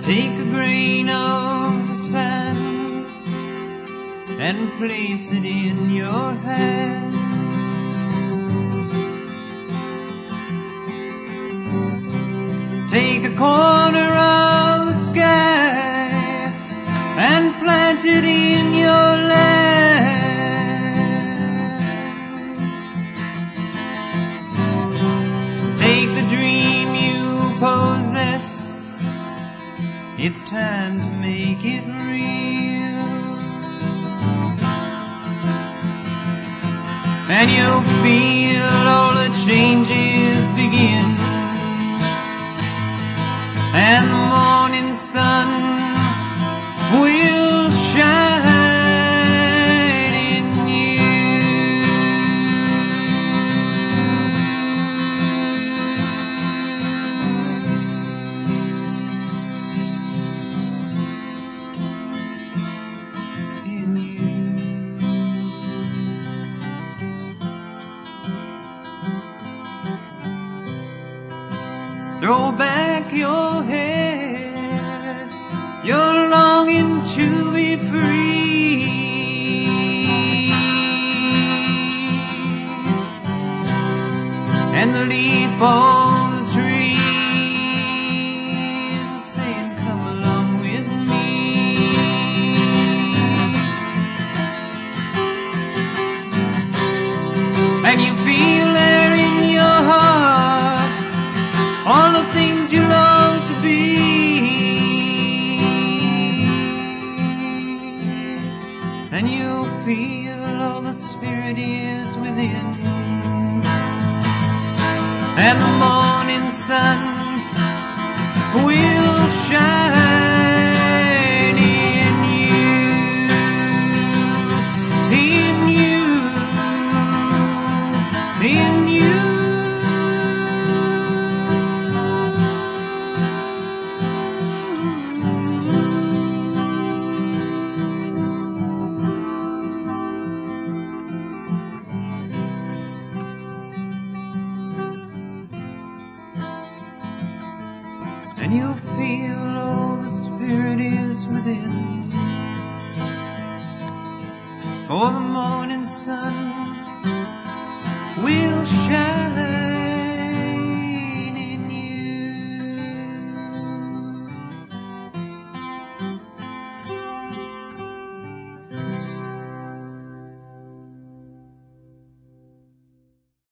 Take a grain of sand and place it in your hand. Take a corner of the sky and plant it in your land. Take the dream you possess, it's time to make it real. And you'll feel all the changes begin, and the morning sun will shine in Throw back your head, you're longing to be free. And the leaf on the tree is saying, come along with me. And you feel there in your heart all the things you long to be. And you'll feel all the Spirit is within. And the morning sun will shine in you, in you. And you'll feel all the Spirit is within. For the morning sun will shine.